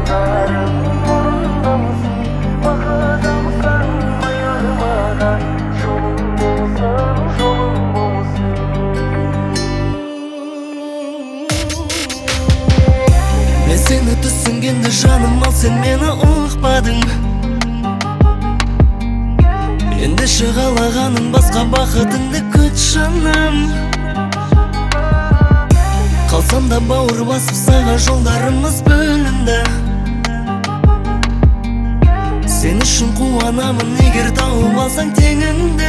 Мен сені түсінгенде жаным, ал сен мені ұқпадың. Енді шығалағаның басқа бақытыңды күт жаным. Қалсам да бауыр басып саған жолдарымыз бөлінді. Сен үшін қуанамын егер тауып алсаң теңіңді.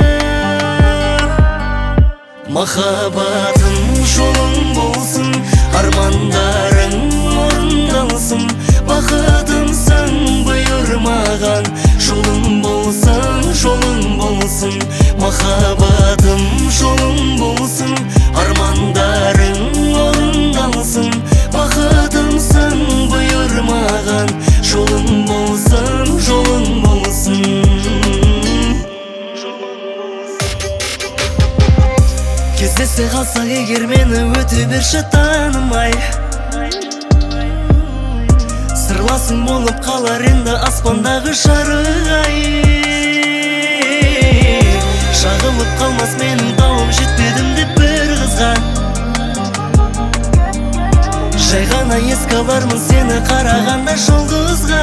Махаббатым жолың болсын, армандарың орындалсын. Бақытымсың бұйырмаған, жолың болсын, жолың болсын. Махаббатым жолың болсын, армандарың орындалсын. Бақытымсың бұйырмаған, жолың болсын, жолың болсын. Кездесе қалсақ егер мені өте берші танымай. Сырласың болып қалар енді аспандағы жарық-ай. Шағылып қалмас менің тауым жетпедім деп бір қызға. Жай ғана еске алармын сені қарағанда жұлдызға.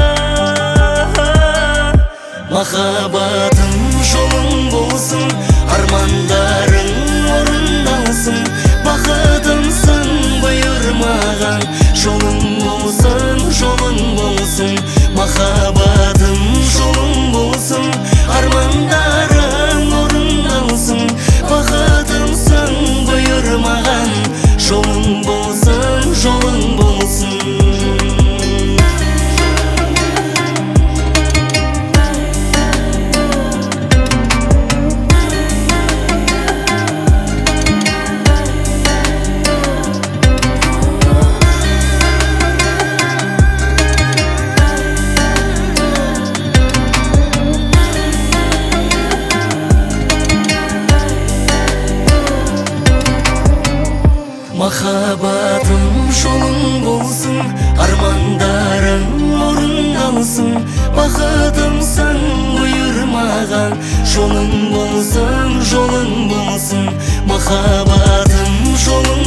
Махаббатым жолың болсын, армандарың орындалсын. Бақытымсың бұйырмаған, жолың болсын, жолың болсын. Махаббатым жолың болсын, армандарың орындалсын. Бақытымсың бұйырмаған, жолың болсын, жолың болсын. Махаббатым жолың болсын, армандарың орындалсын. Бақытымсың бұйырмаған, жолың болсын, жолың болсын. Махаббатым жолың